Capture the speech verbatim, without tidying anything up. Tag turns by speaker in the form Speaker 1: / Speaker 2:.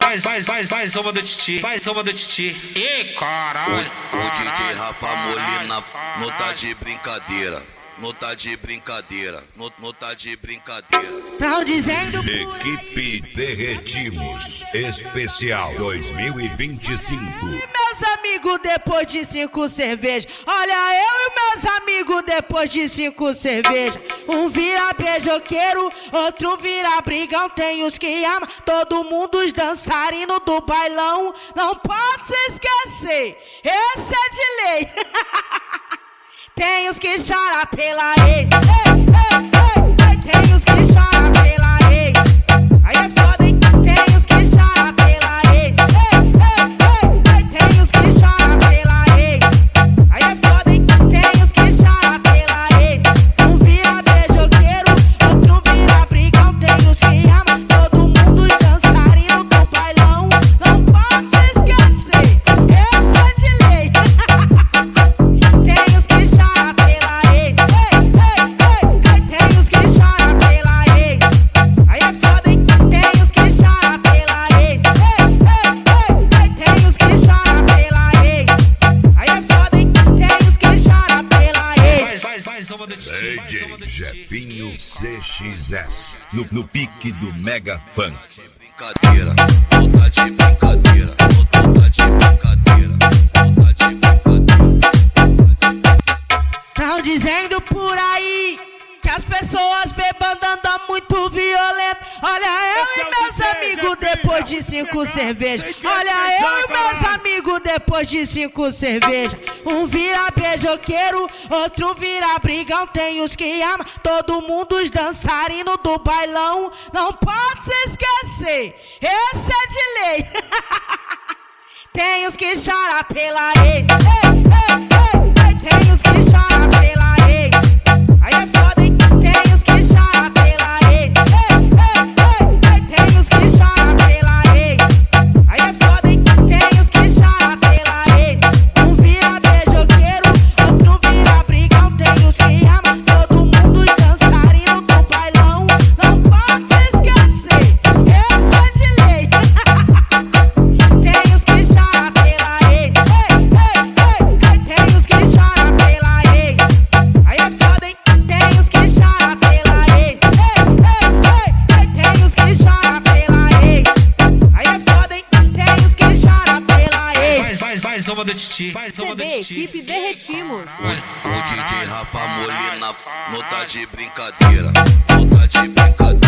Speaker 1: faz, faz, faz, faz uma do Titi, faz uma do Titi. Ih, caralho.
Speaker 2: O, o D J Rafa Molina não tá de brincadeira. Não tá de brincadeira, não, não tá de brincadeira.
Speaker 3: Tão dizendo por
Speaker 4: Equipe Derretimos Especial dois mil e vinte e cinco.
Speaker 3: E meus amigos depois de cinco cervejas. Olha eu e meus amigos depois de cinco cervejas. Um vira beijoqueiro, outro vira brigão. Tem os que amam, todo mundo os dançarinos do bailão. Não pode se esquecer, esse é de lei. Tem os que choram pela ex, ei, ei, ei, ei. Tem os que choram pela ex, aí é foda, hein? Tem os que choram pela ex, ei, ei, ei, ei. Tem os que choram pela ex, aí é foda, hein? Tem os que choram pela ex. Um vira beijoqueiro, outro vira brigão. Tem os que amam, todo mundo os dançarinos do bailão. Não pode se esquecer, esse é de lei. Tem os que choram pela ex, ei, ei, ei, ei. Tem os que choram pela ex, aí é foda, hein? Tem os que choram pela ex, ei, ei, ei, ei. Tem os que choram pela ex, aí é foda, hein? Tem os que choram pela ex.
Speaker 1: Faz, faz, faz uma do Titi,
Speaker 4: D
Speaker 1: faz
Speaker 4: J
Speaker 1: uma do Titi.
Speaker 4: Jefinho C X S no, no pique do Mega Funk.
Speaker 2: Brincadeira, não tá de brincadeira, não tá de brincadeira, não tá de brincadeira.
Speaker 3: Tão dizendo por aí que as pessoas bebendo andam muito violento. Olha eu e meus amigos depois de cinco cervejas. Olha eu e meus amigos depois de cinco cervejas. Um vira beijoqueiro, outro vira brigão. Tem os que amam, todo mundo os dançarinos do bailão. Não pode se esquecer, esse é de lei. Tem os que choram pela ex, ei, ei, ei, ei. Tem os que choram pela ex, aí é foda, hein? Tem os que choram pela ex, ei, ei, ei, ei. Tem os que choram pela ex, aí é foda, hein? Tem os que choram pela ex. Um vira beijoqueiro, outro vira brigão. Tem os que amam, todo mundo os dançarinos do bailão. Não pode se esquecer, esse é de lei. Tem os que choram pela ex, ei, ei, ei, ei. Tem os que choram pela ex, aí é foda, hein? Tem os que choram pela ex, ei, ei, ei, ei. Tem os que choram pela ex, aí é foda, hein? Tem os que choram pela ex.
Speaker 1: Faz, faz, faz uma do Titi, faz uma do
Speaker 5: C D
Speaker 1: Titi.
Speaker 5: Equipe Derretimos.
Speaker 2: O, o D J Rafa Molina não tá de brincadeira, não tá de brincadeira.